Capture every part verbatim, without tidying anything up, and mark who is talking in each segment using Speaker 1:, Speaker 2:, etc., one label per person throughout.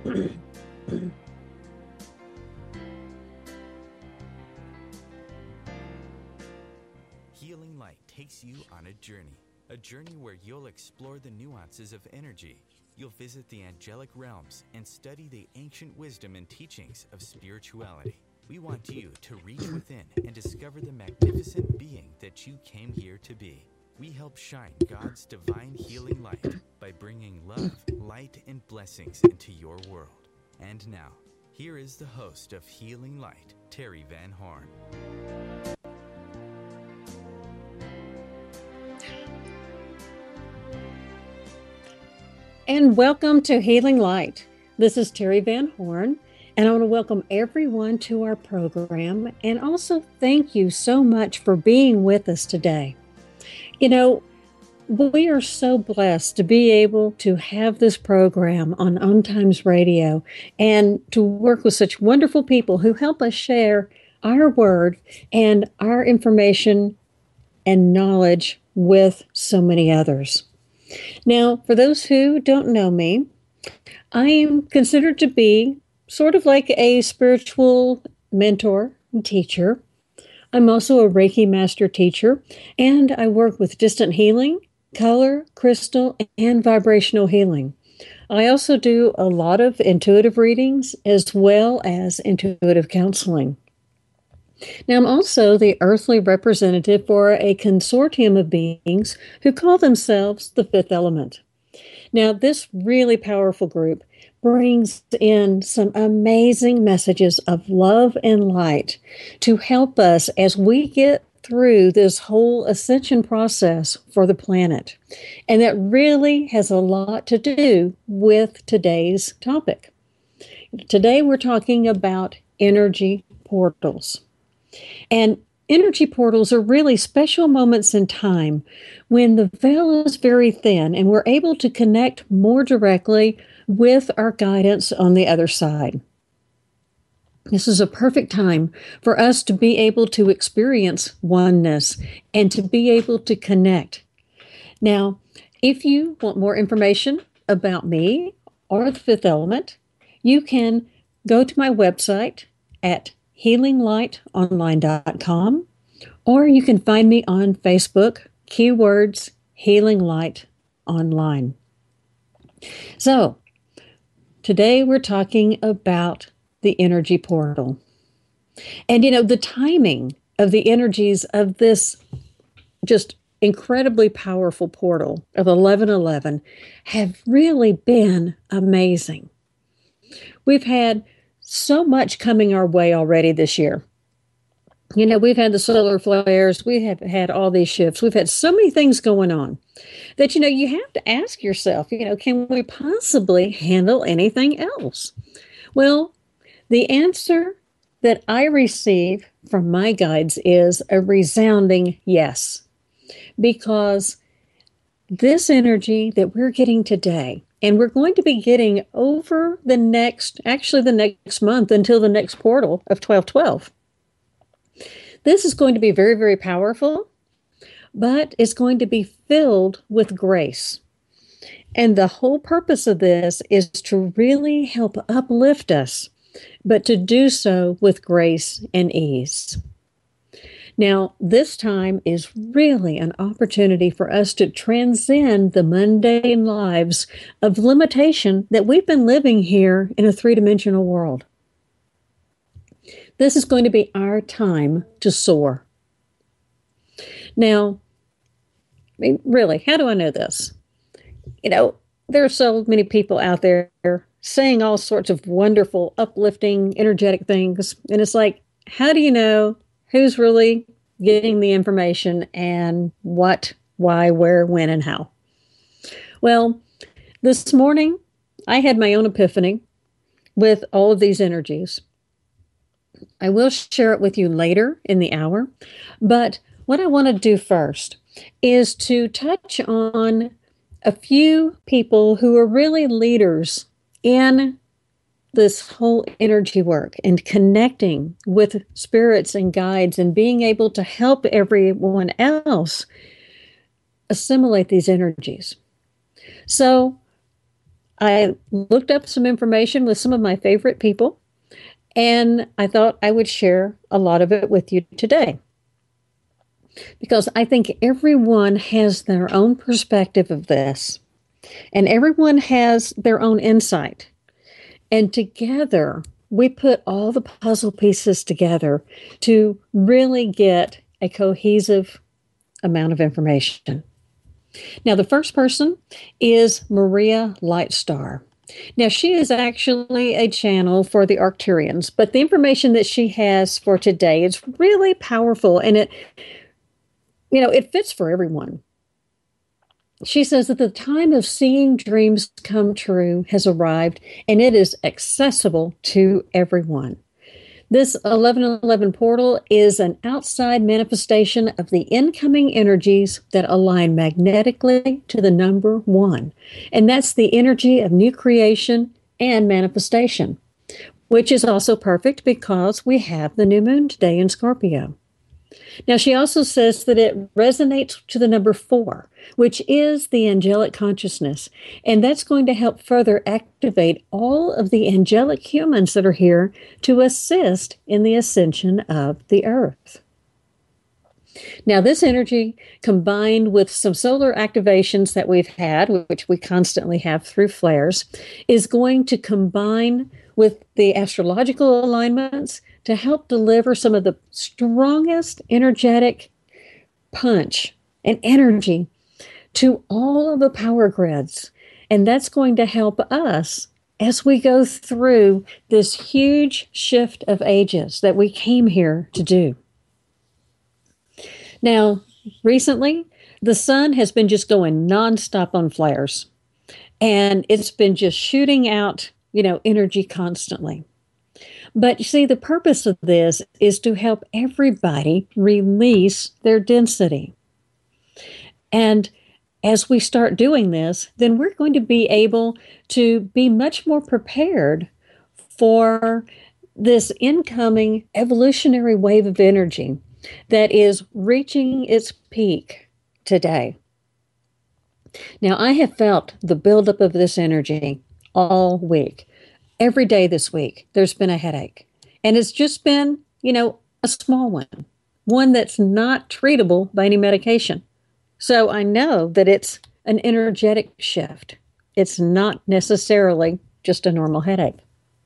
Speaker 1: Healing Light takes you on a journey, a journey where you'll explore the nuances of energy. You'll visit the angelic realms and study the ancient wisdom and teachings of spirituality. We want you to reach within and discover the magnificent being that you came here to be. We help shine God's divine healing light by bringing love, light, and blessings into your world. And now, here is the host of Healing Light, Terry Van Horn.
Speaker 2: And welcome to Healing Light. This is Terry Van Horn, and I want to welcome everyone to our program, and also thank you so much for being with us today. You know, we are so blessed to be able to have this program on On Times Radio and to work with such wonderful people who help us share our word and our information and knowledge with so many others. Now, for those who don't know me, I am considered to be sort of like a spiritual mentor and teacher. I'm also a Reiki master teacher, and I work with distant healing, color, crystal, and vibrational healing. I also do a lot of intuitive readings as well as intuitive counseling. Now, I'm also the earthly representative for a consortium of beings who call themselves the Fifth Element. Now, this really powerful group brings in some amazing messages of love and light to help us as we get through this whole ascension process for the planet. And that really has a lot to do with today's topic. Today, we're talking about energy portals. And energy portals are really special moments in time when the veil is very thin and we're able to connect more directly with our guidance on the other side. This is a perfect time for us to be able to experience oneness and to be able to connect. Now, if you want more information about me or the Fifth Element, you can go to my website at healing light online dot com, or you can find me on Facebook, keywords Healing Light Online. So, today we're talking about the energy portal. And you know, the timing of the energies of this just incredibly powerful portal of eleven eleven have really been amazing. We've had so much coming our way already this year. You know, we've had the solar flares, we have had all these shifts, we've had so many things going on that, you know, you have to ask yourself, you know, can we possibly handle anything else? Well, the answer that I receive from my guides is a resounding yes, because this energy that we're getting today, and we're going to be getting over the next, actually the next month until the next portal of twelve twelve. This is going to be very, very powerful, but it's going to be filled with grace. And the whole purpose of this is to really help uplift us, but to do so with grace and ease. Now, this time is really an opportunity for us to transcend the mundane lives of limitation that we've been living here in a three-dimensional world. This is going to be our time to soar. Now, I mean, really, how do I know this? You know, there are so many people out there saying all sorts of wonderful, uplifting, energetic things. And it's like, how do you know who's really getting the information and what, why, where, when, and how? Well, this morning, I had my own epiphany with all of these energies. I will share it with you later in the hour, but what I want to do first is to touch on a few people who are really leaders in this whole energy work and connecting with spirits and guides and being able to help everyone else assimilate these energies. So I looked up some information with some of my favorite people, and I thought I would share a lot of it with you today. Because I think everyone has their own perspective of this, and everyone has their own insight. And together, we put all the puzzle pieces together to really get a cohesive amount of information. Now, the first person is Maria Lightstar. Now, she is actually a channel for the Arcturians, but the information that she has for today is really powerful, and it, you know, it fits for everyone. She says that the time of seeing dreams come true has arrived, and it is accessible to everyone. This eleven eleven portal is an outside manifestation of the incoming energies that align magnetically to the number one. And that's the energy of new creation and manifestation, which is also perfect because we have the new moon today in Scorpio. Now, she also says that it resonates to the number four, which is the angelic consciousness. And that's going to help further activate all of the angelic humans that are here to assist in the ascension of the earth. Now, this energy, combined with some solar activations that we've had, which we constantly have through flares, is going to combine with the astrological alignments to help deliver some of the strongest energetic punch and energy to all of the power grids. And that's going to help us as we go through this huge shift of ages that we came here to do. Now, recently, the sun has been just going nonstop on flares, and it's been just shooting out, you know, energy constantly. But you see, the purpose of this is to help everybody release their density. And as we start doing this, then we're going to be able to be much more prepared for this incoming evolutionary wave of energy that is reaching its peak today. Now, I have felt the buildup of this energy all week. Every day this week, there's been a headache. And it's just been, you know, a small one, one that's not treatable by any medication. So I know that it's an energetic shift. It's not necessarily just a normal headache.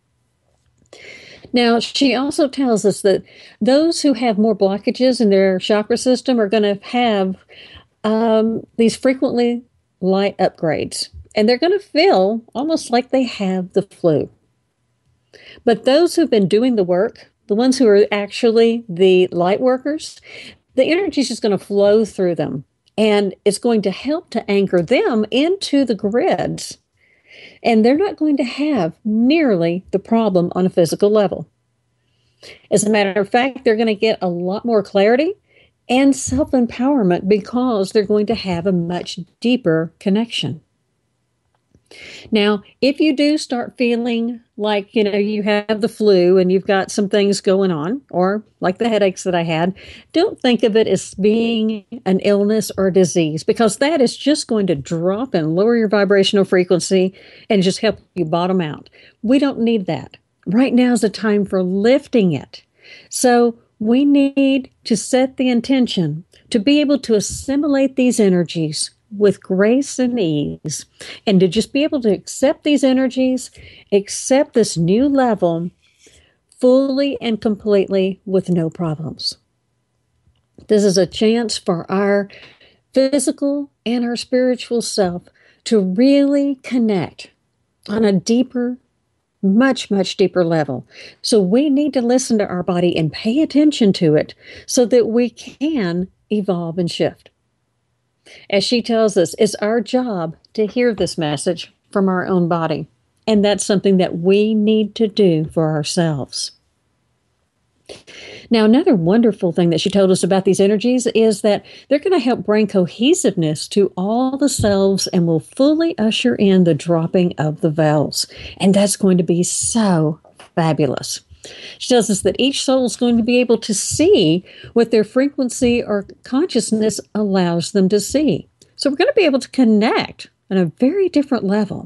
Speaker 2: Now, she also tells us that those who have more blockages in their chakra system are going to have um, these frequently light upgrades. And they're going to feel almost like they have the flu. But those who've been doing the work, the ones who are actually the light workers, the energy is just going to flow through them. And it's going to help to anchor them into the grids. And they're not going to have nearly the problem on a physical level. As a matter of fact, they're going to get a lot more clarity and self-empowerment because they're going to have a much deeper connection. Now, if you do start feeling like, you know, you have the flu and you've got some things going on, or like the headaches that I had, don't think of it as being an illness or a disease, because that is just going to drop and lower your vibrational frequency and just help you bottom out. We don't need that. Right now is the time for lifting it. So we need to set the intention to be able to assimilate these energies with grace and ease, and to just be able to accept these energies, accept this new level fully and completely with no problems. This is a chance for our physical and our spiritual self to really connect on a deeper, much, much deeper level. So we need to listen to our body and pay attention to it so that we can evolve and shift. As she tells us, it's our job to hear this message from our own body. And that's something that we need to do for ourselves. Now, another wonderful thing that she told us about these energies is that they're going to help bring cohesiveness to all the selves and will fully usher in the dropping of the veils. And that's going to be so fabulous. She tells us that each soul is going to be able to see what their frequency or consciousness allows them to see. So we're going to be able to connect on a very different level.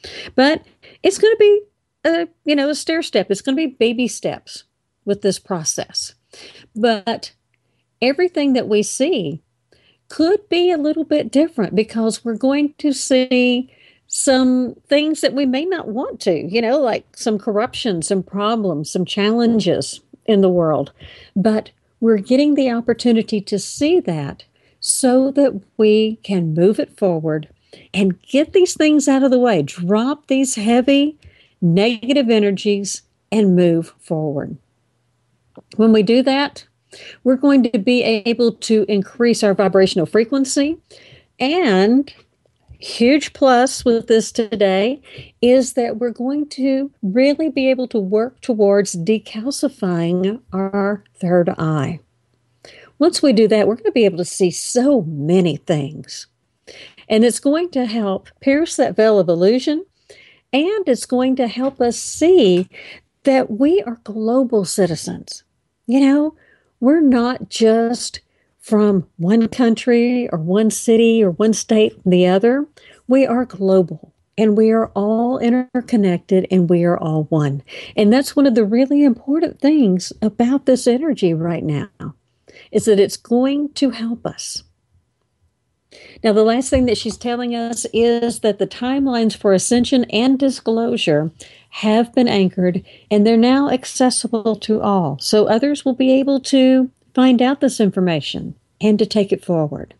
Speaker 2: But it's going to be a, you know, a stair step. It's going to be baby steps with this process. But everything that we see could be a little bit different because we're going to see some things that we may not want to, you know, like some corruption, some problems, some challenges in the world. But we're getting the opportunity to see that so that we can move it forward and get these things out of the way, drop these heavy negative energies and move forward. When we do that, we're going to be able to increase our vibrational frequency. And huge plus with this today is that we're going to really be able to work towards decalcifying our third eye. Once we do that, we're going to be able to see so many things. And it's going to help pierce that veil of illusion, and it's going to help us see that we are global citizens. You know, we're not just from one country or one city or one state and the other. We are global, and we are all interconnected, and we are all one. And that's one of the really important things about this energy right now, is that it's going to help us. Now, the last thing that she's telling us is that the timelines for ascension and disclosure have been anchored, and they're now accessible to all. So others will be able to find out this information and to take it forward.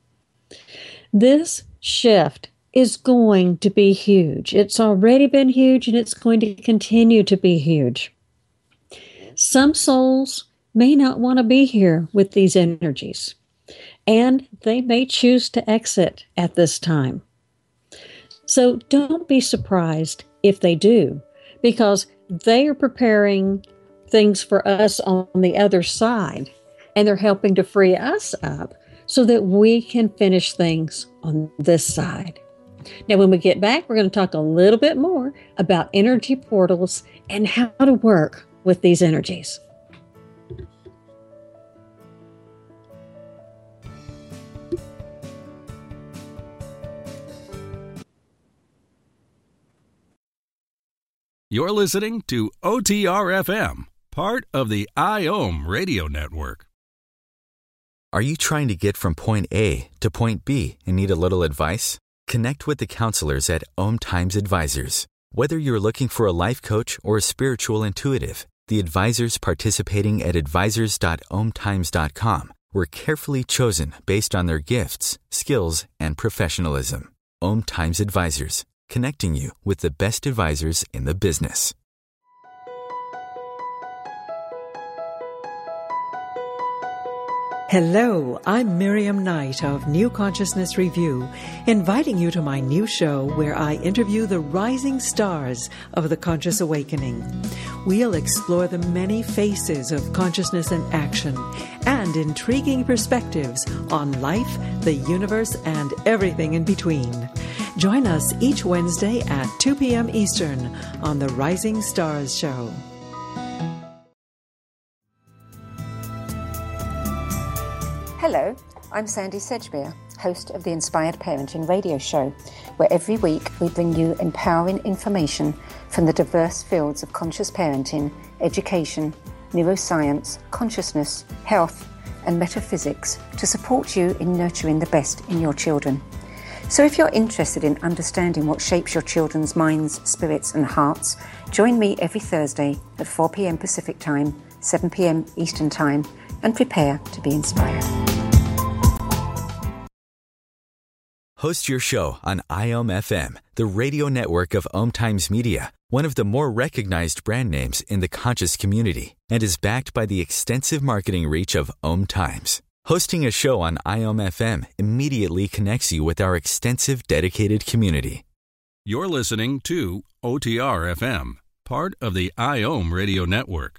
Speaker 2: This shift is going to be huge. It's already been huge, and it's going to continue to be huge. Some souls may not want to be here with these energies, and they may choose to exit at this time. So don't be surprised if they do, because they are preparing things for us on the other side, and they're helping to free us up so that we can finish things on this side. Now, when we get back, we're going to talk a little bit more about energy portals and how to work with these energies.
Speaker 3: You're listening to O T R F M, part of the IOM radio network.
Speaker 1: Are you trying to get from point A to point B and need a little advice? Connect with the counselors at Om Times Advisors. Whether you're looking for a life coach or a spiritual intuitive, the advisors participating at advisors dot om times dot com were carefully chosen based on their gifts, skills, and professionalism. Om Times Advisors, connecting you with the best advisors in the business.
Speaker 4: Hello, I'm Miriam Knight of New Consciousness Review, inviting you to my new show where I interview the rising stars of the conscious awakening. We'll explore the many faces of consciousness in action and intriguing perspectives on life, the universe, and everything in between. Join us each Wednesday at two p.m. Eastern on the Rising Stars Show.
Speaker 5: Hello, I'm Sandy Sedgbeer, host of the Inspired Parenting radio show, where every week we bring you empowering information from the diverse fields of conscious parenting, education, neuroscience, consciousness, health, and metaphysics to support you in nurturing the best in your children. So if you're interested in understanding what shapes your children's minds, spirits, and hearts, join me every Thursday at four p.m. Pacific Time, seven p.m. Eastern Time, and prepare to be inspired.
Speaker 1: Host your show on IOM F M, the radio network of Om Times Media, one of the more recognized brand names in the conscious community, and is backed by the extensive marketing reach of Om Times. Hosting a show on IOM F M immediately connects you with our extensive dedicated community.
Speaker 3: You're listening to O T R F M, part of the IOM radio network.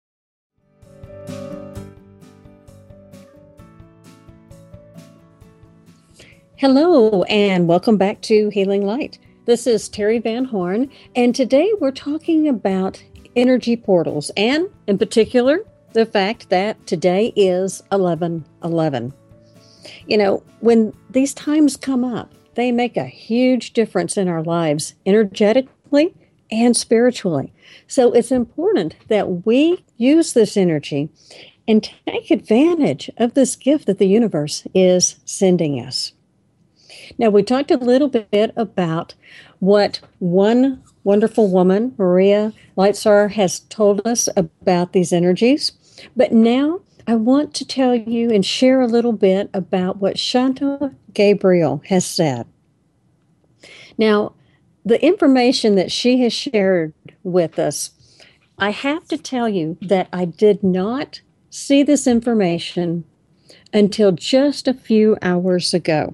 Speaker 2: Hello, and welcome back to Healing Light. This is Terry Van Horn, and today we're talking about energy portals, and in particular, the fact that today is eleven eleven. You know, when these times come up, they make a huge difference in our lives, energetically and spiritually. So it's important that we use this energy and take advantage of this gift that the universe is sending us. Now, we talked a little bit about what one wonderful woman, Maria Lightsar, has told us about these energies. But now I want to tell you and share a little bit about what Shanta Gabriel has said. Now, the information that she has shared with us, I have to tell you that I did not see this information until just a few hours ago.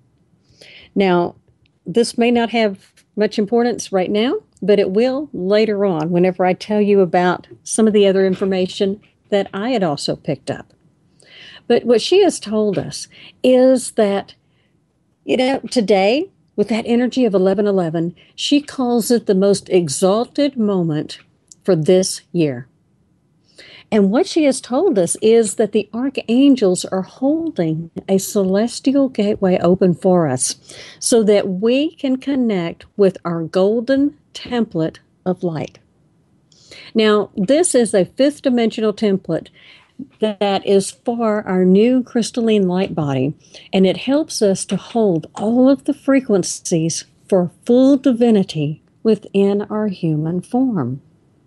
Speaker 2: Now, this may not have much importance right now, but it will later on whenever I tell you about some of the other information that I had also picked up. But what she has told us is that, you know, today, with that energy of eleven eleven, she calls it the most exalted moment for this year. And what she has told us is that the archangels are holding a celestial gateway open for us so that we can connect with our golden template of light. Now, this is a fifth dimensional template that is for our new crystalline light body, and it helps us to hold all of the frequencies for full divinity within our human form.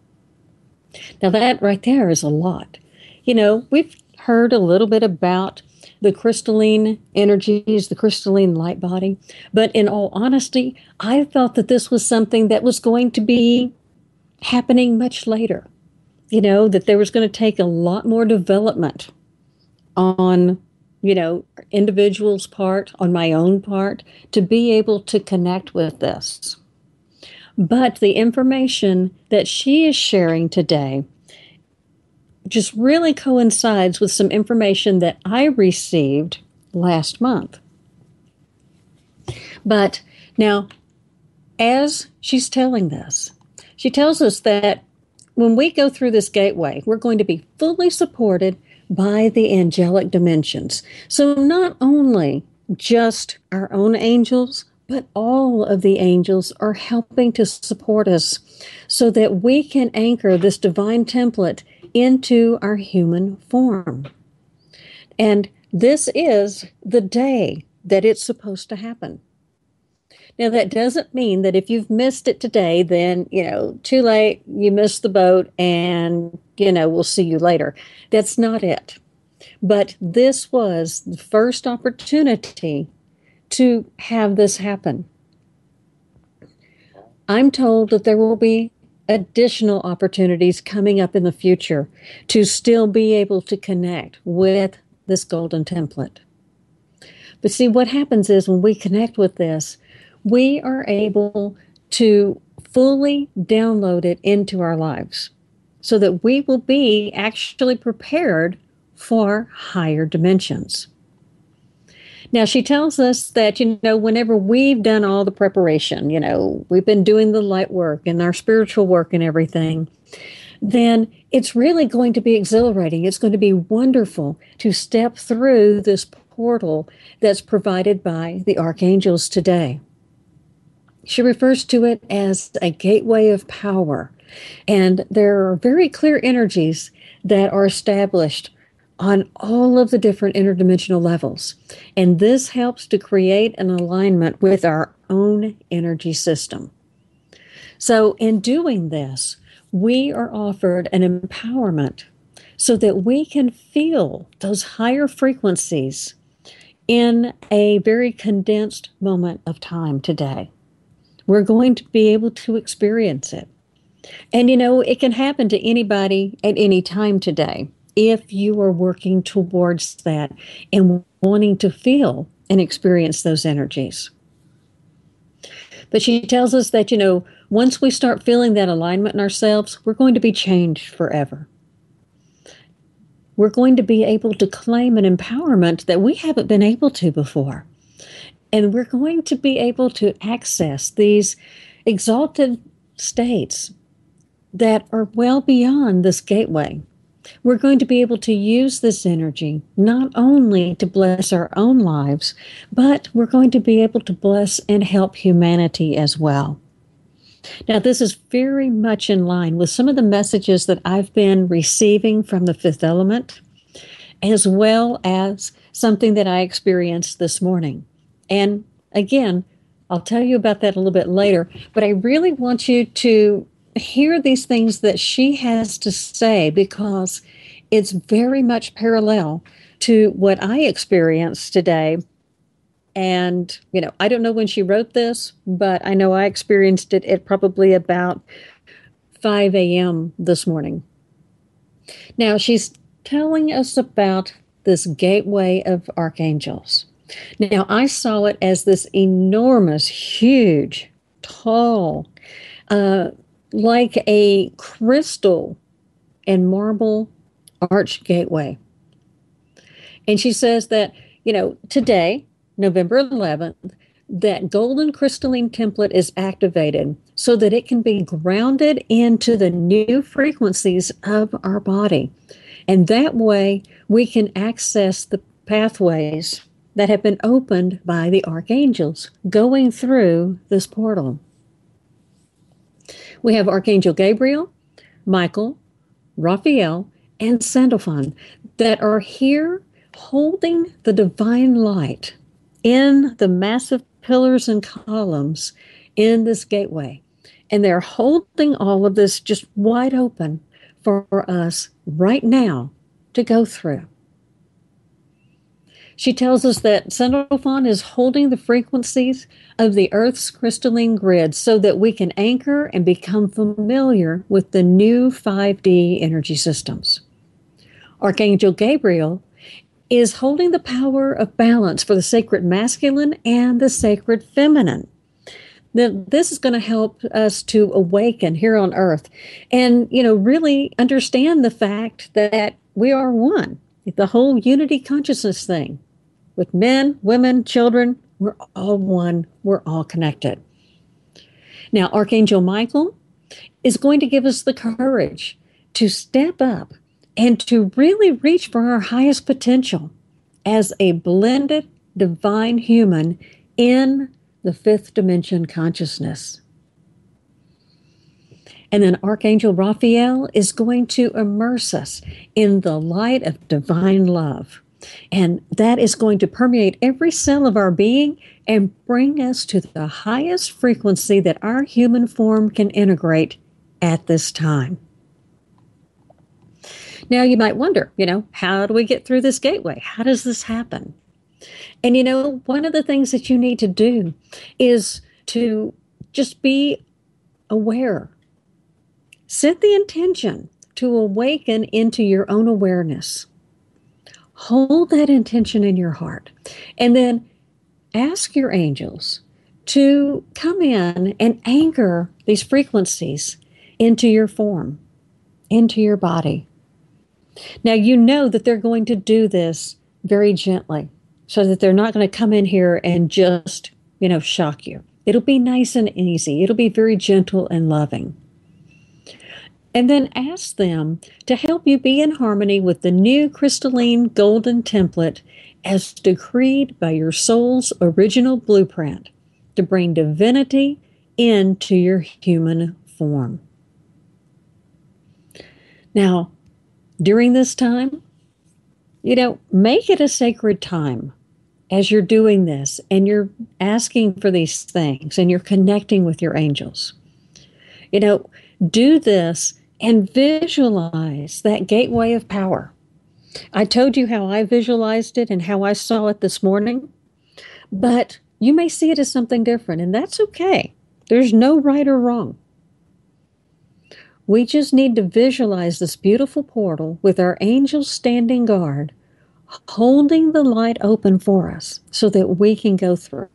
Speaker 2: Now, that right there is a lot. You know, we've heard a little bit about the crystalline energies, the crystalline light body, but in all honesty, I thought that this was something that was going to be happening much later. You know, that there was going to take a lot more development on, you know, individuals' part, on my own part, to be able to connect with this. But the information that she is sharing today just really coincides with some information that I received last month. But now, as she's telling this, she tells us that when we go through this gateway, we're going to be fully supported by the angelic dimensions. So not only just our own angels, but all of the angels are helping to support us so that we can anchor this divine template into our human form. And this is the day that it's supposed to happen. Now, that doesn't mean that if you've missed it today, then, you know, too late, you missed the boat, and, you know, we'll see you later. That's not it. But this was the first opportunity to have this happen. I'm told that there will be additional opportunities coming up in the future to still be able to connect with this golden template. But see, what happens is when we connect with this, we are able to fully download it into our lives so that we will be actually prepared for higher dimensions. Now, she tells us that, you know, whenever we've done all the preparation, you know, we've been doing the light work and our spiritual work and everything, then it's really going to be exhilarating. It's going to be wonderful to step through this portal that's provided by the archangels today. She refers to it as a gateway of power. And there are very clear energies that are established on all of the different interdimensional levels. And this helps to create an alignment with our own energy system. So in doing this, we are offered an empowerment so that we can feel those higher frequencies in a very condensed moment of time today. We're going to be able to experience it. And, you know, it can happen to anybody at any time today if you are working towards that and wanting to feel and experience those energies. But she tells us that, you know, once we start feeling that alignment in ourselves, we're going to be changed forever. We're going to be able to claim an empowerment that we haven't been able to before. And we're going to be able to access these exalted states that are well beyond this gateway. we're going to be able to use this energy not only to bless our own lives, but we're going to be able to bless and help humanity as well. Now, this is very much in line with some of the messages that I've been receiving from the fifth element, as well as something that I experienced this morning. And again, I'll tell you about that a little bit later, but I really want you to hear these things that she has to say, because it's very much parallel to what I experienced today. And, you know, I don't know when she wrote this, but I know I experienced it at probably about five a.m. this morning. Now, she's telling us about this gateway of archangels. Now, I saw it as this enormous, huge, tall, uh, like a crystal and marble arch gateway. And she says that, you know, today, November eleventh, that golden crystalline template is activated so that it can be grounded into the new frequencies of our body. And that way we can access the pathways that have been opened by the archangels going through this portal. We have Archangel Gabriel, Michael, Raphael, and Sandalphon that are here holding the divine light in the massive pillars and columns in this gateway. And they're holding all of this just wide open for us right now to go through. She tells us that Sandalphon is holding the frequencies of the Earth's crystalline grid so that we can anchor and become familiar with the new five D energy systems. Archangel Gabriel is holding the power of balance for the sacred masculine and the sacred feminine. Now, this is going to help us to awaken here on Earth and, you know, really understand the fact that we are one. The whole unity consciousness thing. With men, women, children, we're all one. We're all connected. Now, Archangel Michael is going to give us the courage to step up and to really reach for our highest potential as a blended divine human in the fifth dimension consciousness. And then Archangel Raphael is going to immerse us in the light of divine love. And that is going to permeate every cell of our being and bring us to the highest frequency that our human form can integrate at this time. Now, you might wonder, you know, how do we get through this gateway? How does this happen? And, you know, one of the things that you need to do is to just be aware. Set the intention to awaken into your own awareness. Hold that intention in your heart. And then ask your angels to come in and anchor these frequencies into your form, into your body. Now, you know that they're going to do this very gently so that they're not going to come in here and just, you know, shock you. It'll be nice and easy. It'll be very gentle and loving. And then ask them to help you be in harmony with the new crystalline golden template as decreed by your soul's original blueprint to bring divinity into your human form. Now, during this time, you know, make it a sacred time as you're doing this and you're asking for these things and you're connecting with your angels. You know, do this and visualize that gateway of power. I told you how I visualized it and how I saw it this morning, but you may see it as something different, and that's okay. There's no right or wrong. We just need to visualize this beautiful portal with our angels standing guard, holding the light open for us so that we can go through.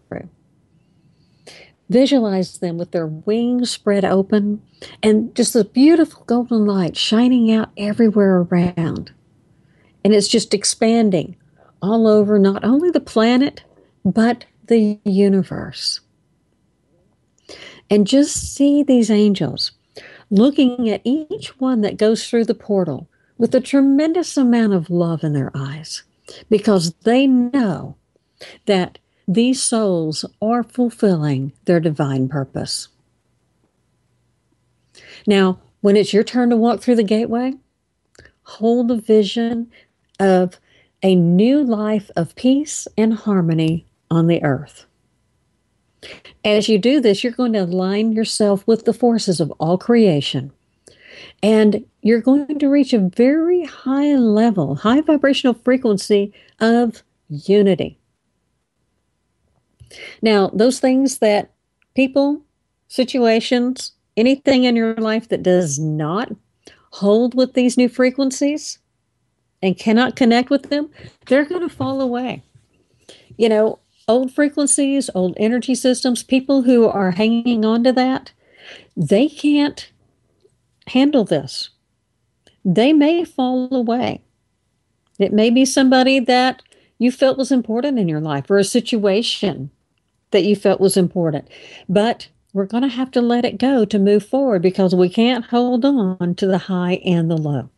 Speaker 2: Visualize them with their wings spread open and just a beautiful golden light shining out everywhere around. And it's just expanding all over not only the planet, but the universe. And just see these angels looking at each one that goes through the portal with a tremendous amount of love in their eyes because they know that these souls are fulfilling their divine purpose. Now, when it's your turn to walk through the gateway, hold a vision of a new life of peace and harmony on the earth. As you do this, you're going to align yourself with the forces of all creation. And you're going to reach a very high level, high vibrational frequency of unity. Now, those things that people, situations, anything in your life that does not hold with these new frequencies and cannot connect with them, they're going to fall away. You know, old frequencies, old energy systems, people who are hanging on to that, they can't handle this. They may fall away. It may be somebody that you felt was important in your life or a situation that you felt was important. But we're going to have to let it go to move forward because we can't hold on to the high and the low.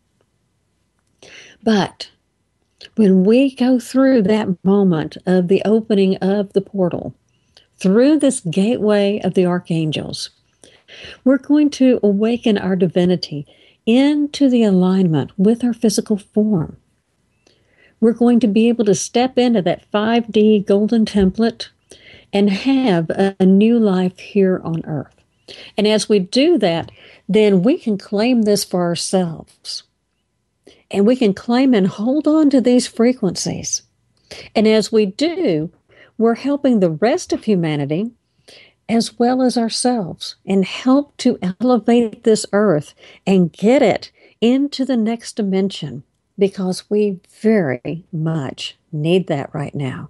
Speaker 2: But when we go through that moment of the opening of the portal, through this gateway of the archangels, we're going to awaken our divinity into the alignment with our physical form. We're going to be able to step into that five D golden template and have a, a new life here on earth. And as we do that, then we can claim this for ourselves. And we can claim and hold on to these frequencies. And as we do, we're helping the rest of humanity as well as ourselves and help to elevate this earth and get it into the next dimension because we very much need that right now.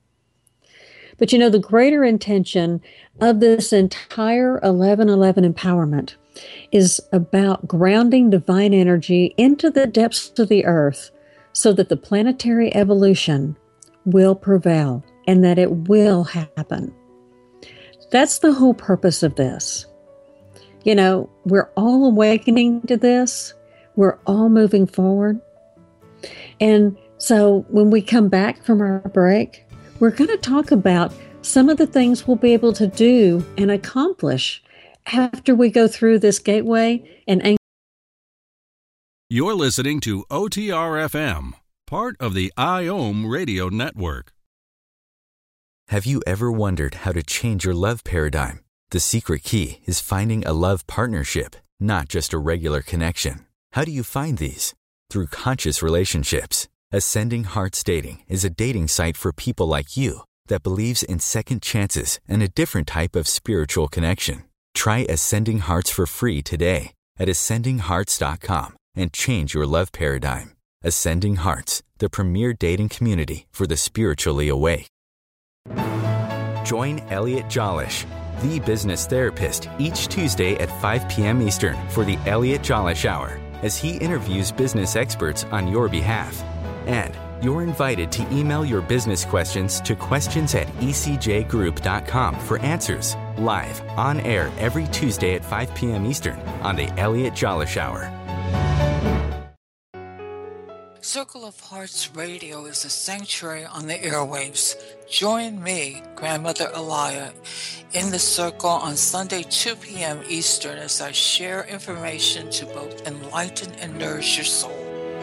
Speaker 2: But you know, the greater intention of this entire eleven eleven empowerment is about grounding divine energy into the depths of the earth so that the planetary evolution will prevail and that it will happen. That's the whole purpose of this. You know, we're all awakening to this. We're all moving forward. And so when we come back from our break, we're going to talk about some of the things we'll be able to do and accomplish after we go through this gateway and
Speaker 3: You're listening to O T R F M, part of the I O M Radio Network.
Speaker 1: Have you ever wondered how to change your love paradigm? The secret key is finding a love partnership, not just a regular connection. How do you find these? Through conscious relationships. Ascending Hearts Dating is a dating site for people like you that believes in second chances and a different type of spiritual connection. Try Ascending Hearts for free today at ascending hearts dot com and change your love paradigm. Ascending Hearts, the premier dating community for the spiritually awake. Join Elliot Jolish, the business therapist, each Tuesday at five p.m. Eastern for the Elliot Jolish Hour as he interviews business experts on your behalf. And you're invited to email your business questions to questions at e c j group dot com for answers, live, on air every Tuesday at five p.m. Eastern on the Elliot Jolish Hour.
Speaker 6: Circle of Hearts Radio is a sanctuary on the airwaves. Join me, Grandmother Alaya, in the circle on Sunday, two p.m. Eastern as I share information to both enlighten and nourish your soul.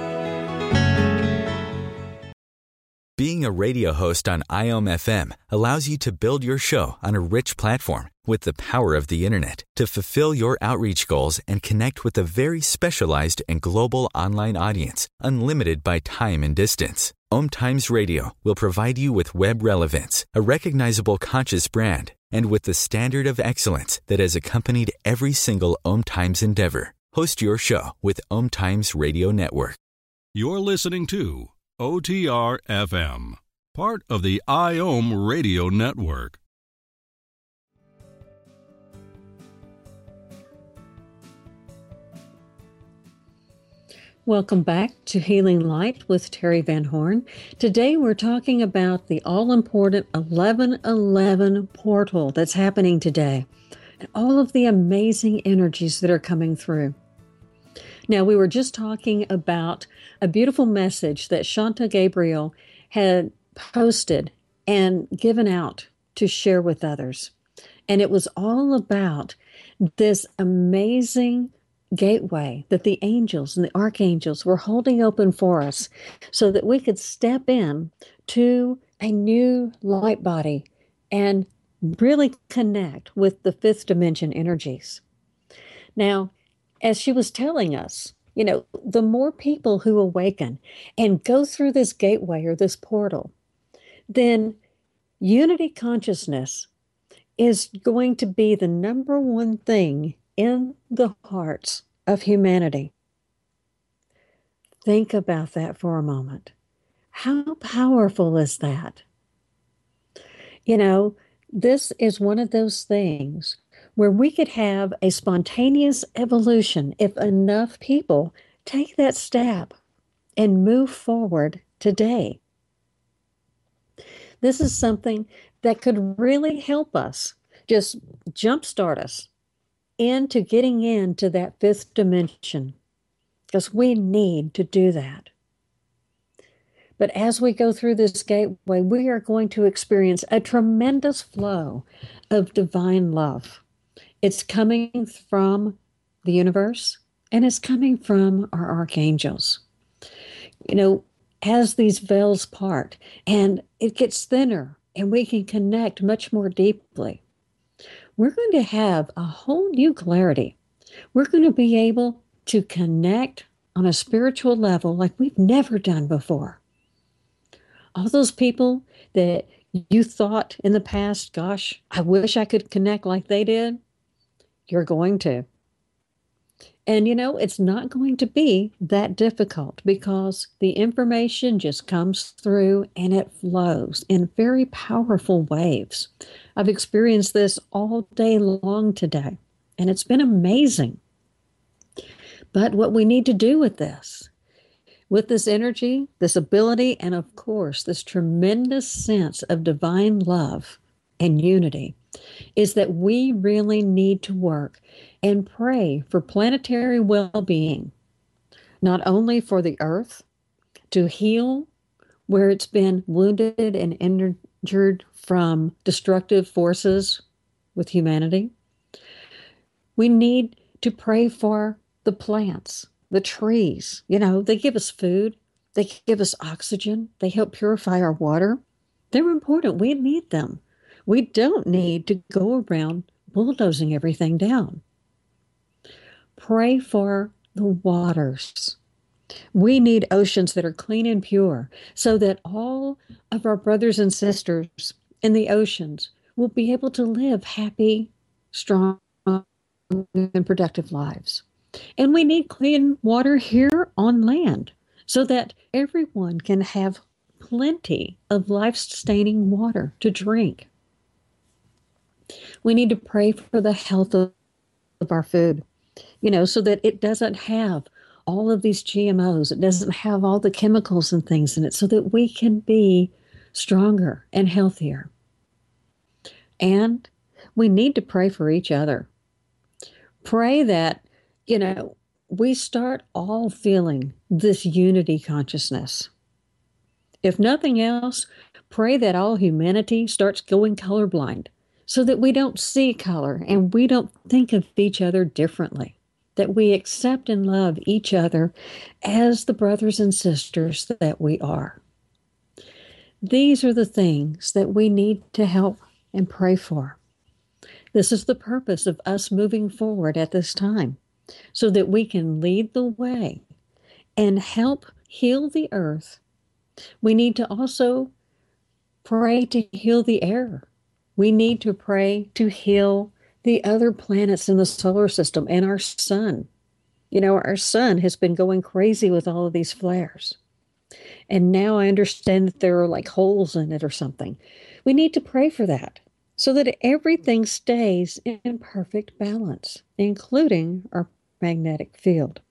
Speaker 1: Being a radio host on I O M F M allows you to build your show on a rich platform with the power of the internet to fulfill your outreach goals and connect with a very specialized and global online audience, unlimited by time and distance. Om Times Radio will provide you with web relevance, a recognizable conscious brand, and with the standard of excellence that has accompanied every single Om Times endeavor. Host your show with Om Times Radio Network.
Speaker 3: You're listening to O T R F M, part of the I O M Radio Network.
Speaker 2: Welcome back to Healing Light with Terry Van Horn. Today we're talking about the all-important eleven eleven portal that's happening today and all of the amazing energies that are coming through. Now, we were just talking about a beautiful message that Shanta Gabriel had posted and given out to share with others. And it was all about this amazing gateway that the angels and the archangels were holding open for us so that we could step in to a new light body and really connect with the fifth dimension energies. Now, as she was telling us, you know, the more people who awaken and go through this gateway or this portal, then unity consciousness is going to be the number one thing in the hearts of humanity. Think about that for a moment. How powerful is that? You know, this is one of those things where we could have a spontaneous evolution if enough people take that step and move forward today. This is something that could really help us, just jumpstart us into getting into that fifth dimension, because we need to do that. But as we go through this gateway, we are going to experience a tremendous flow of divine love. It's coming from the universe, and it's coming from our archangels. You know, as these veils part and it gets thinner and we can connect much more deeply, we're going to have a whole new clarity. We're going to be able to connect on a spiritual level like we've never done before. All those people that you thought in the past, gosh, I wish I could connect like they did, you're going to. And, you know, it's not going to be that difficult because the information just comes through and it flows in very powerful waves. I've experienced this all day long today, and it's been amazing. But what we need to do with this, with this energy, this ability, and of course, this tremendous sense of divine love and unity, is that we really need to work and pray for planetary well-being, not only for the Earth to heal where it's been wounded and injured from destructive forces with humanity. We need to pray for the plants, the trees. You know, they give us food, they give us oxygen, they help purify our water. They're important. We need them. We don't need to go around bulldozing everything down. Pray for the waters. We need oceans that are clean and pure so that all of our brothers and sisters in the oceans will be able to live happy, strong, and productive lives. And we need clean water here on land so that everyone can have plenty of life-sustaining water to drink. We need to pray for the health of, of our food, you know, so that it doesn't have all of these G M Os. It doesn't have all the chemicals and things in it so that we can be stronger and healthier. And we need to pray for each other. Pray that, you know, we start all feeling this unity consciousness. If nothing else, pray that all humanity starts going colorblind so that we don't see color and we don't think of each other differently, that we accept and love each other as the brothers and sisters that we are. These are the things that we need to help and pray for. This is the purpose of us moving forward at this time, so that we can lead the way and help heal the earth. We need to also pray to heal the air. We need to pray to heal the other planets in the solar system and our sun. You know, our sun has been going crazy with all of these flares. And now I understand that there are like holes in it or something. We need to pray for that so that everything stays in perfect balance, including our magnetic field.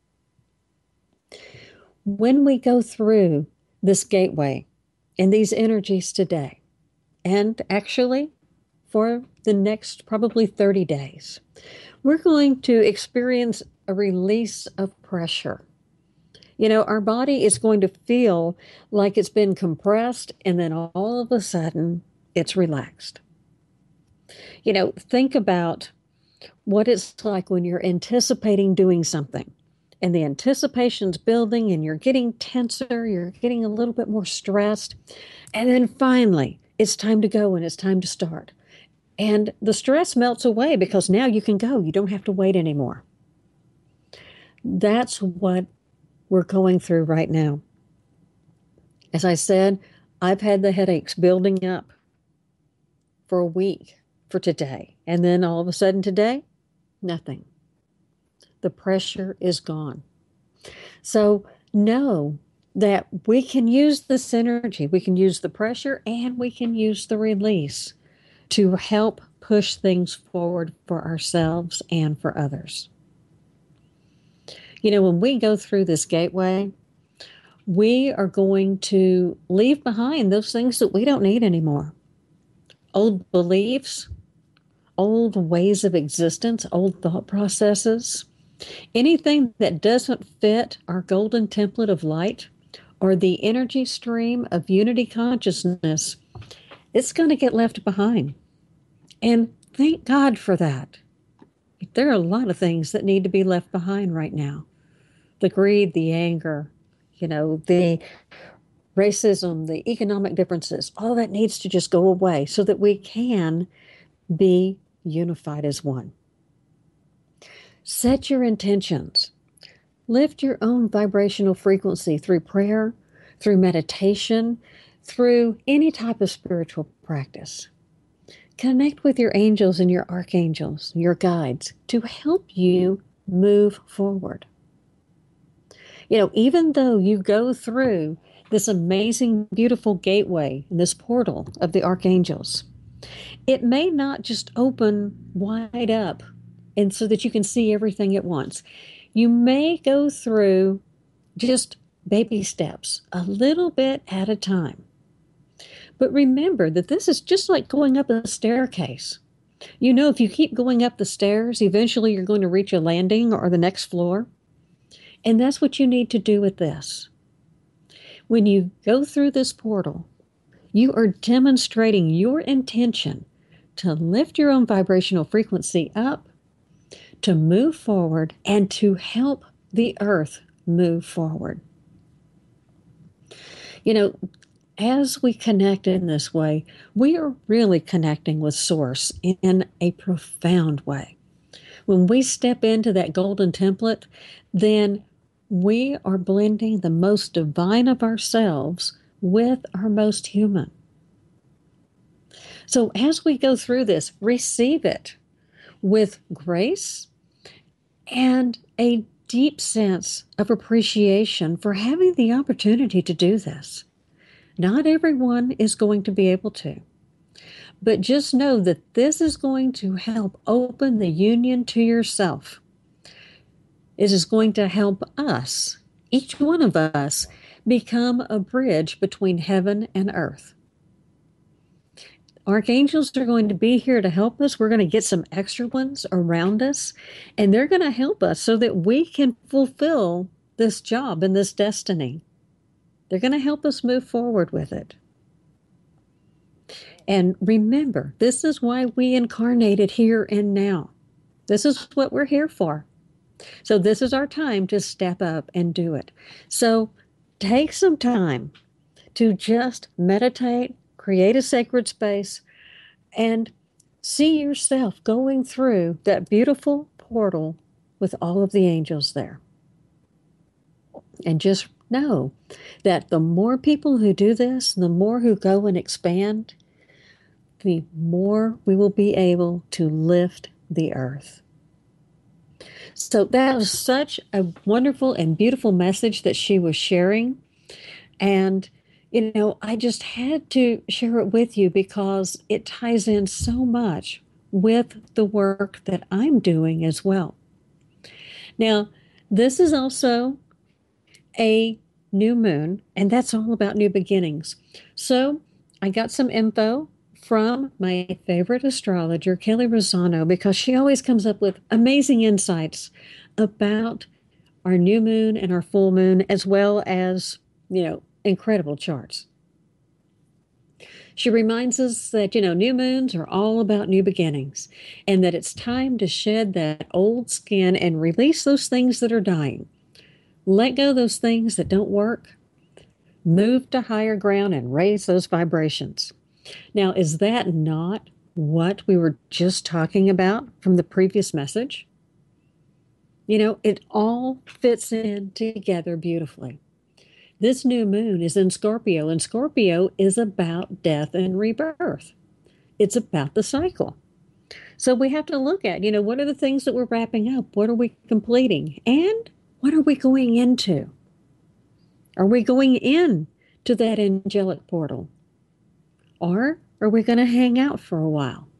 Speaker 2: When we go through this gateway and these energies today, and actually for the next probably thirty days, we're going to experience a release of pressure. You know, our body is going to feel like it's been compressed, and then all of a sudden it's relaxed. You know, think about what it's like when you're anticipating doing something, and the anticipation's building and you're getting tenser, you're getting a little bit more stressed. And then finally, it's time to go and it's time to start. And the stress melts away because now you can go. You don't have to wait anymore. That's what we're going through right now. As I said, I've had the headaches building up for a week for today. And then all of a sudden today, nothing. The pressure is gone. So know that we can use this energy. We can use the pressure and we can use the release to help push things forward for ourselves and for others. You know, when we go through this gateway, we are going to leave behind those things that we don't need anymore. Old beliefs, old ways of existence, old thought processes, anything that doesn't fit our golden template of light or the energy stream of unity consciousness, it's going to get left behind. And thank God for that. There are a lot of things that need to be left behind right now. The greed, the anger, you know, the racism, the economic differences, all that needs to just go away so that we can be unified as one. Set your intentions. Lift your own vibrational frequency through prayer, through meditation, through any type of spiritual practice. Connect with your angels and your archangels, your guides, to help you move forward. You know, even though you go through this amazing, beautiful gateway, this portal of the archangels, it may not just open wide up and so that you can see everything at once. You may go through just baby steps, a little bit at a time. But remember that this is just like going up a staircase. You know, if you keep going up the stairs, eventually you're going to reach a landing or the next floor. And that's what you need to do with this. When you go through this portal, you are demonstrating your intention to lift your own vibrational frequency up, to move forward, and to help the earth move forward. You know, as we connect in this way, we are really connecting with Source in a profound way. When we step into that golden template, then we are blending the most divine of ourselves with our most human. So as we go through this, receive it with grace and a deep sense of appreciation for having the opportunity to do this. Not everyone is going to be able to, but just know that this is going to help open the union to yourself. It is going to help us, each one of us, become a bridge between heaven and earth. Archangels are going to be here to help us. We're going to get some extra ones around us, and they're going to help us so that we can fulfill this job and this destiny. They're going to help us move forward with it. And remember, this is why we incarnated here and now. This is what we're here for. So this is our time to step up and do it. So take some time to just meditate, create a sacred space, and see yourself going through that beautiful portal with all of the angels there. And just know that the more people who do this, the more who go and expand, the more we will be able to lift the earth. So that was such a wonderful and beautiful message that she was sharing. And, you know, I just had to share it with you because it ties in so much with the work that I'm doing as well. Now, this is also a new moon, and that's all about new beginnings. So I got some info from my favorite astrologer, Kelly Rosano, because she always comes up with amazing insights about our new moon and our full moon, as well as, you know, incredible charts. She reminds us that, you know, new moons are all about new beginnings, and that it's time to shed that old skin and release those things that are dying. Let go of those things that don't work. Move to higher ground and raise those vibrations. Now, is that not what we were just talking about from the previous message? You know, it all fits in together beautifully. This new moon is in Scorpio, and Scorpio is about death and rebirth. It's about the cycle. So we have to look at, you know, what are the things that we're wrapping up? What are we completing? And what are we going into? Are we going in to that angelic portal? Or are we going to hang out for a while?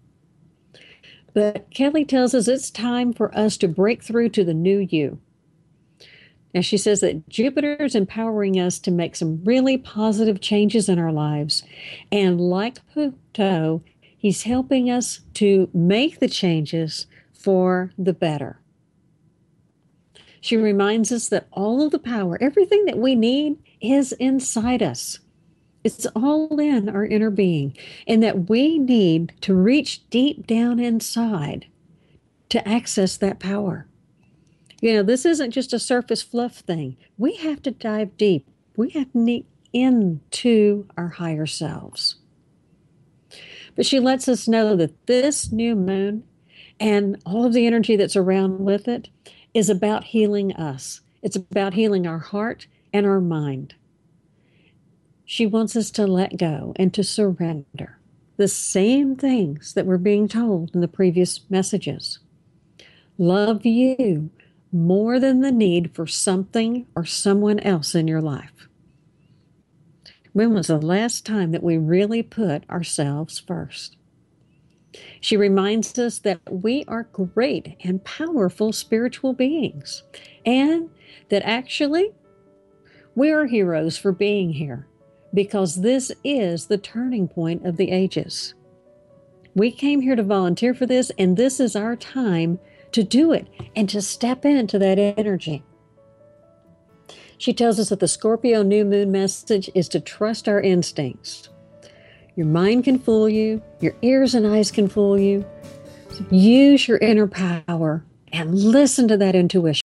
Speaker 2: But Kelly tells us it's time for us to break through to the new you. Now, she says that Jupiter is empowering us to make some really positive changes in our lives. And like Pluto, he's helping us to make the changes for the better. She reminds us that all of the power, everything that we need, is inside us. It's all in our inner being, and that we need to reach deep down inside to access that power. You know, this isn't just a surface fluff thing. We have to dive deep. We have to get into our higher selves. But she lets us know that this new moon and all of the energy that's around with it is about healing us. It's about healing our heart and our mind. She wants us to let go and to surrender the same things that were being told in the previous messages. Love you more than the need for something or someone else in your life. When was the last time that we really put ourselves first? She reminds us that we are great and powerful spiritual beings, and that actually we are heroes for being here, because this is the turning point of the ages. We came here to volunteer for this, and this is our time to do it and to step into that energy. She tells us that the Scorpio new moon message is to trust our instincts. Your mind can fool you, your ears and eyes can fool you. So use your inner power and listen to that intuition.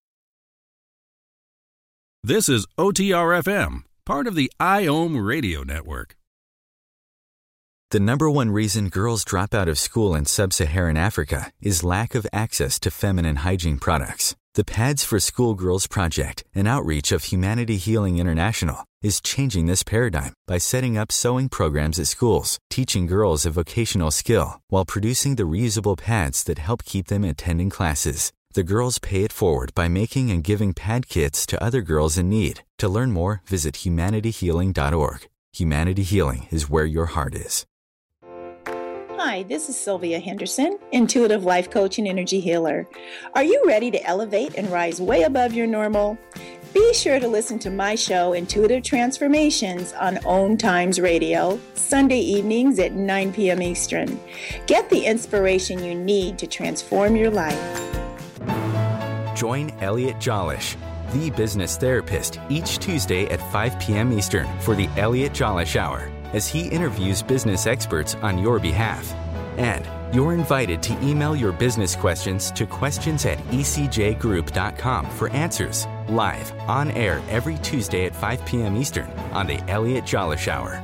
Speaker 3: This is O T R F M, part of the I O M Radio Network.
Speaker 1: The number one reason girls drop out of school in sub-Saharan Africa is lack of access to feminine hygiene products. The Pads for Schoolgirls Project, an outreach of Humanity Healing International, is changing this paradigm by setting up sewing programs at schools, teaching girls a vocational skill, while producing the reusable pads that help keep them attending classes. The girls pay it forward by making and giving pad kits to other girls in need. To learn more, visit humanity healing dot org. Humanity Healing is where your heart is.
Speaker 7: Hi, this is Sylvia Henderson, Intuitive Life Coach and Energy Healer. Are you ready to elevate and rise way above your normal? Be sure to listen to my show, Intuitive Transformations, on OM Times Radio, Sunday evenings at nine p.m. Eastern. Get the inspiration you need to transform your life.
Speaker 1: Join Elliot Jolish, the business therapist, each Tuesday at five p.m. Eastern for the Elliot Jolish Hour, as he interviews business experts on your behalf. And you're invited to email your business questions to questions at e c j group dot com for answers, live, on air every Tuesday at five p.m. Eastern on the Elliot Jolish Hour.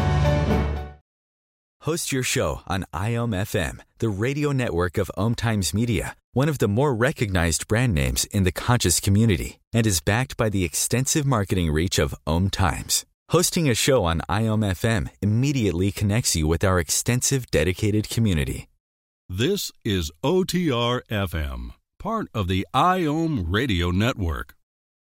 Speaker 1: Host your show on I O M F M, the radio network of OM Times Media, one of the more recognized brand names in the conscious community, and is backed by the extensive marketing reach of OM Times. Hosting a show on I O M F M immediately connects you with our extensive dedicated community.
Speaker 3: This is O T R F M, part of the I O M Radio Network.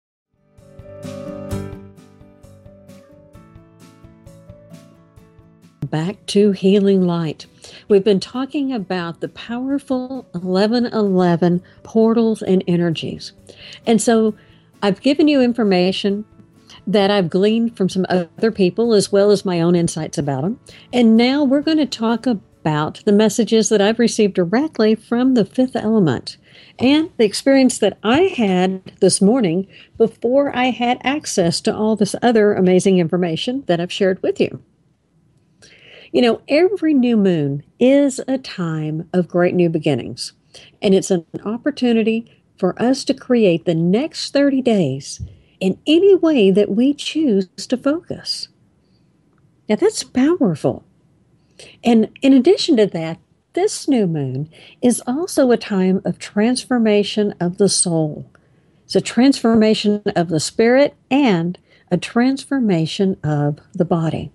Speaker 2: Back to Healing Light. We've been talking about the powerful eleven eleven portals and energies. And so I've given you information that I've gleaned from some other people, as well as my own insights about them. And now we're going to talk about the messages that I've received directly from the fifth element and the experience that I had this morning before I had access to all this other amazing information that I've shared with you. You know, every new moon is a time of great new beginnings, and it's an opportunity for us to create the next thirty days in any way that we choose to focus. Now, that's powerful. And in addition to that, this new moon is also a time of transformation of the soul. It's a transformation of the spirit and a transformation of the body.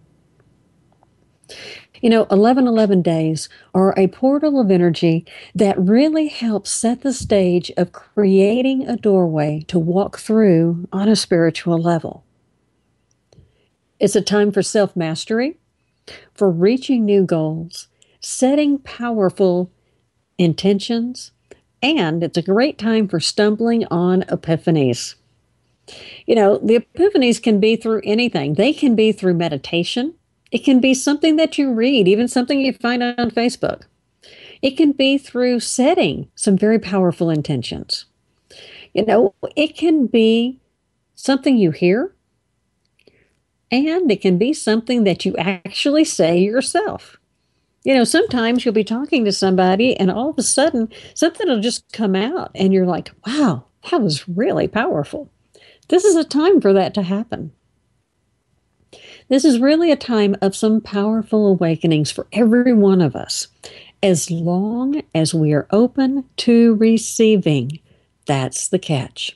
Speaker 2: You know, eleven eleven days are a portal of energy that really helps set the stage of creating a doorway to walk through on a spiritual level. It's a time for self-mastery, for reaching new goals, setting powerful intentions, and it's a great time for stumbling on epiphanies. You know, the epiphanies can be through anything. They can be through meditation. It can be something that you read, even something you find on Facebook. It can be through setting some very powerful intentions. You know, it can be something you hear, and it can be something that you actually say yourself. You know, sometimes you'll be talking to somebody and all of a sudden something will just come out and you're like, wow, that was really powerful. This is a time for that to happen. This is really a time of some powerful awakenings for every one of us, as long as we are open to receiving. That's the catch.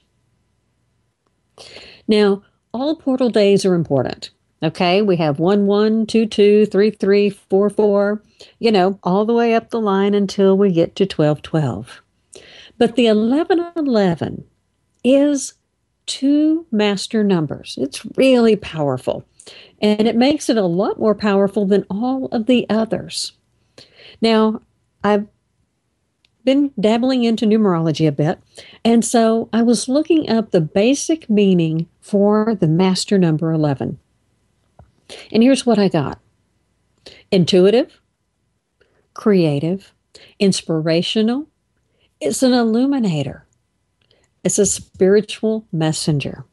Speaker 2: Now, all portal days are important. Okay, we have one one, two two, three three, four four, you know, all the way up the line until we get to twelve twelve. But the eleven eleven is two master numbers. It's really powerful. And it makes it a lot more powerful than all of the others. Now, I've been dabbling into numerology a bit, and so I was looking up the basic meaning for the master number eleven. And here's what I got. Intuitive, creative, inspirational. It's an illuminator. It's a spiritual messenger.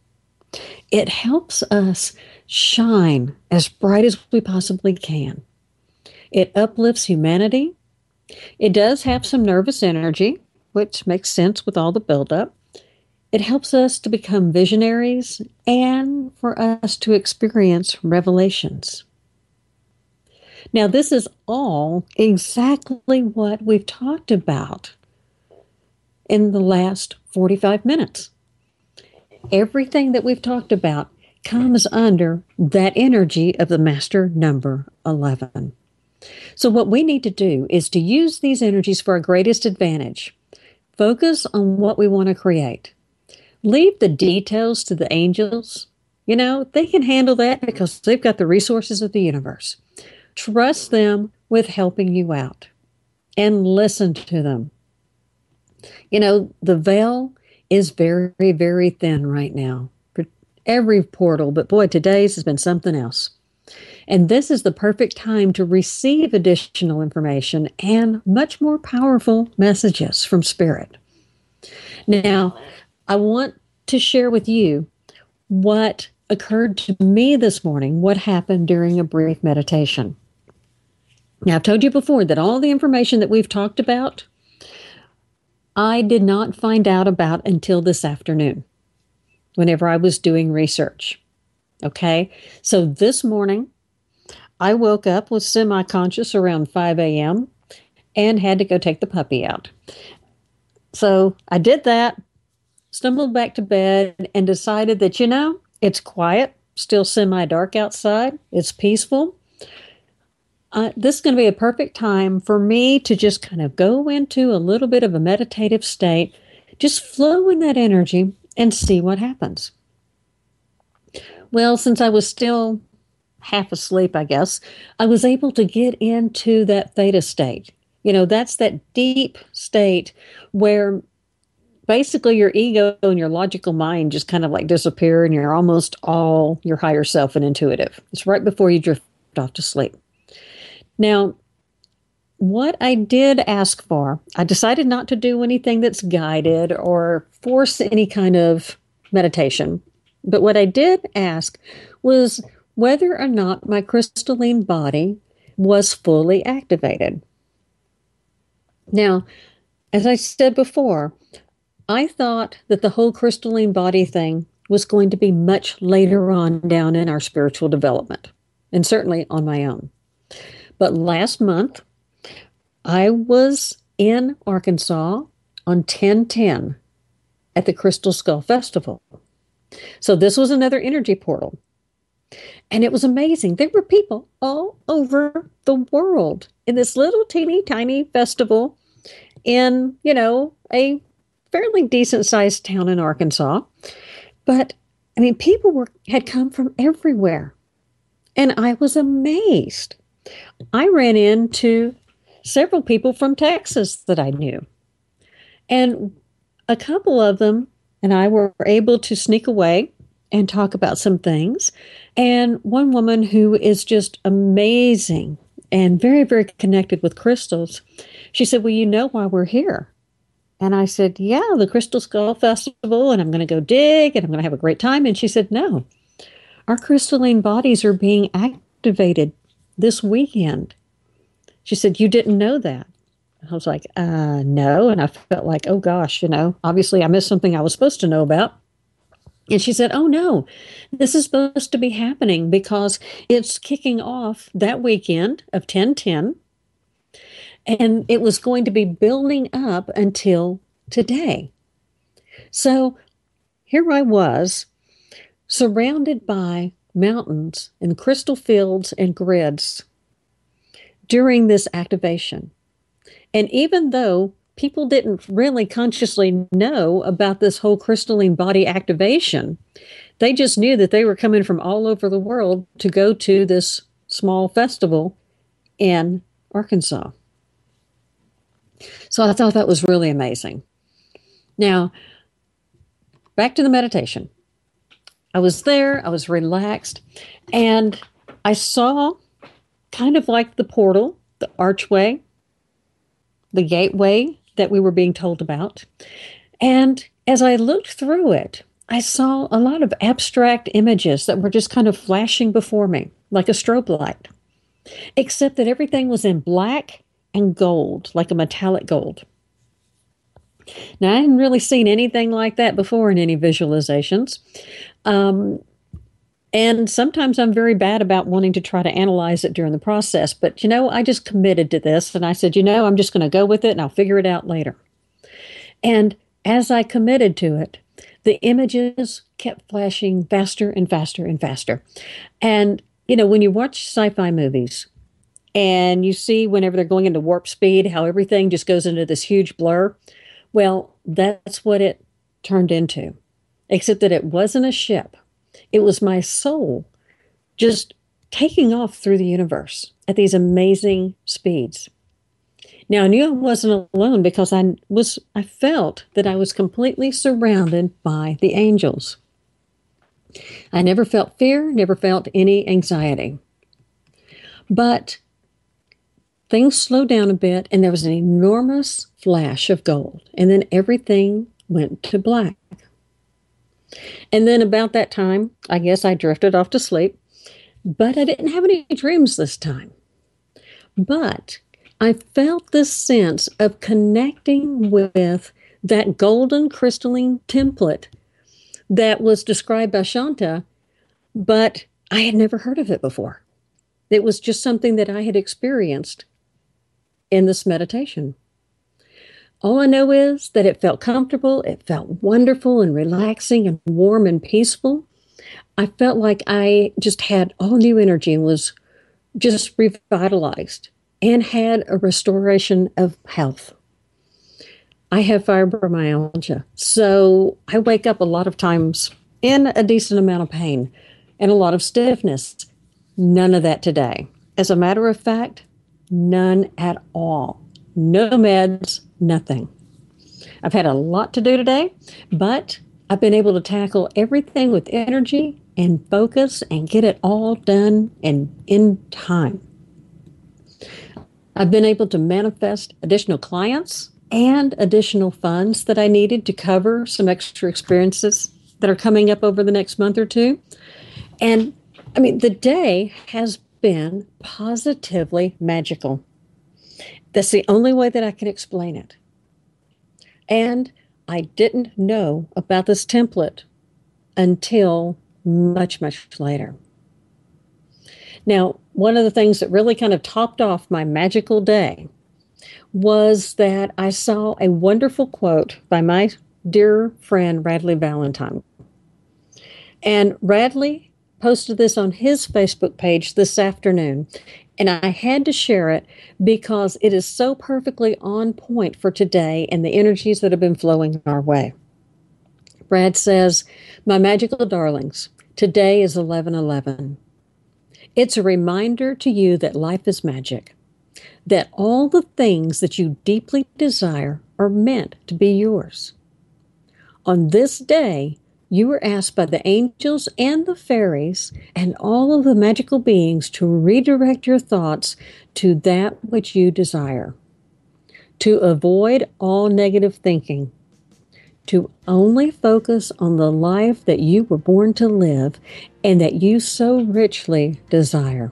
Speaker 2: It helps us shine as bright as we possibly can. It uplifts humanity. It does have some nervous energy, which makes sense with all the buildup. It helps us to become visionaries and for us to experience revelations. Now, this is all exactly what we've talked about in the last forty-five minutes. Everything that we've talked about comes under that energy of the master number eleven. So what we need to do is to use these energies for our greatest advantage. Focus on what we want to create. Leave the details to the angels. You know, they can handle that because they've got the resources of the universe. Trust them with helping you out and listen to them. You know, the veil is very, very thin right now for every portal, but boy, today's has been something else. And this is the perfect time to receive additional information and much more powerful messages from Spirit. Now, I want to share with you what occurred to me this morning, what happened during a brief meditation. Now, I've told you before that all the information that we've talked about, I did not find out about until this afternoon, whenever I was doing research. Okay, so this morning, I woke up, was semi-conscious around five a.m. and had to go take the puppy out. So I did that, stumbled back to bed, and decided that, you know, it's quiet, still semi-dark outside, it's peaceful. Uh, this is going to be a perfect time for me to just kind of go into a little bit of a meditative state, just flow in that energy and see what happens. Well, since I was still half asleep, I guess, I was able to get into that theta state. You know, that's that deep state where basically your ego and your logical mind just kind of like disappear and you're almost all your higher self and intuitive. It's right before you drift off to sleep. Now, what I did ask for, I decided not to do anything that's guided or force any kind of meditation. But what I did ask was whether or not my crystalline body was fully activated. Now, as I said before, I thought that the whole crystalline body thing was going to be much later on down in our spiritual development, and certainly on my own. But last month, I was in Arkansas on ten ten at the Crystal Skull Festival. So this was another energy portal. And it was amazing. There were people all over the world in this little teeny tiny festival in, you know, a fairly decent sized town in Arkansas. But I mean, people were had come from everywhere. And I was amazed. I ran into several people from Texas that I knew. And a couple of them and I were able to sneak away and talk about some things. And one woman who is just amazing and very, very connected with crystals, she said, well, you know why we're here. And I said, yeah, the Crystal Skull Festival, and I'm going to go dig, and I'm going to have a great time. And she said, no, our crystalline bodies are being activated this weekend. She said, you didn't know that. I was like, uh, no. And I felt like, oh, gosh, you know, obviously I missed something I was supposed to know about. And she said, oh, no, this is supposed to be happening because it's kicking off that weekend of ten ten. And it was going to be building up until today. So here I was, surrounded by mountains and crystal fields and grids during this activation. And even though people didn't really consciously know about this whole crystalline body activation, they just knew that they were coming from all over the world to go to this small festival in Arkansas. So I thought that was really amazing. Now, back to the meditation. I was there, I was relaxed, and I saw kind of like the portal, the archway, the gateway that we were being told about. And as I looked through it, I saw a lot of abstract images that were just kind of flashing before me, like a strobe light, except that everything was in black and gold, like a metallic gold. Now, I hadn't really seen anything like that before in any visualizations. Um, and sometimes I'm very bad about wanting to try to analyze it during the process. But, you know, I just committed to this. And I said, you know, I'm just going to go with it and I'll figure it out later. And as I committed to it, the images kept flashing faster and faster and faster. And, you know, when you watch sci-fi movies, and you see whenever they're going into warp speed, how everything just goes into this huge blur. Well, that's what it turned into, except that it wasn't a ship. It was my soul just taking off through the universe at these amazing speeds. Now, I knew I wasn't alone because I was, I felt that I was completely surrounded by the angels. I never felt fear, never felt any anxiety. But things slowed down a bit, and there was an enormous flash of gold, and then everything went to black. And then about that time, I guess I drifted off to sleep, but I didn't have any dreams this time. But I felt this sense of connecting with that golden crystalline template that was described by Shanta, but I had never heard of it before. It was just something that I had experienced in this meditation. All I know is that it felt comfortable, it felt wonderful and relaxing and warm and peaceful. I felt like I just had all new energy and was just revitalized and had a restoration of health. I have fibromyalgia, so I wake up a lot of times in a decent amount of pain and a lot of stiffness. None of that today. As a matter of fact, none at all. No meds, nothing. I've had a lot to do today, but I've been able to tackle everything with energy and focus and get it all done and in time. I've been able to manifest additional clients and additional funds that I needed to cover some extra experiences that are coming up over the next month or two. And I mean, the day has been positively magical. That's the only way that I can explain it. And I didn't know about this template until much, much later. Now, one of the things that really kind of topped off my magical day was that I saw a wonderful quote by my dear friend, Radley Valentine. And Radley posted this on his Facebook page this afternoon, and I had to share it because it is so perfectly on point for today and the energies that have been flowing our way. Brad says, "My magical darlings, today is eleven eleven. It's a reminder to you that life is magic, that all the things that you deeply desire are meant to be yours. On this day, you were asked by the angels and the fairies and all of the magical beings to redirect your thoughts to that which you desire, to avoid all negative thinking, to only focus on the life that you were born to live and that you so richly desire.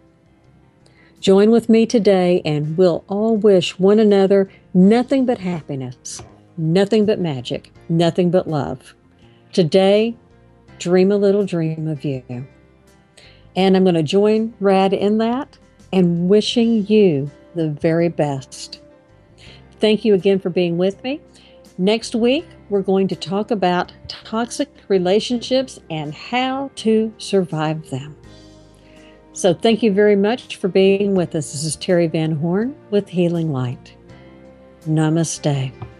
Speaker 2: Join with me today and we'll all wish one another nothing but happiness, nothing but magic, nothing but love. Today, dream a little dream of you." And I'm going to join Rad in that and wishing you the very best. Thank you again for being with me. Next week, we're going to talk about toxic relationships and how to survive them. So thank you very much for being with us. This is Terry Van Horn with Healing Light. Namaste.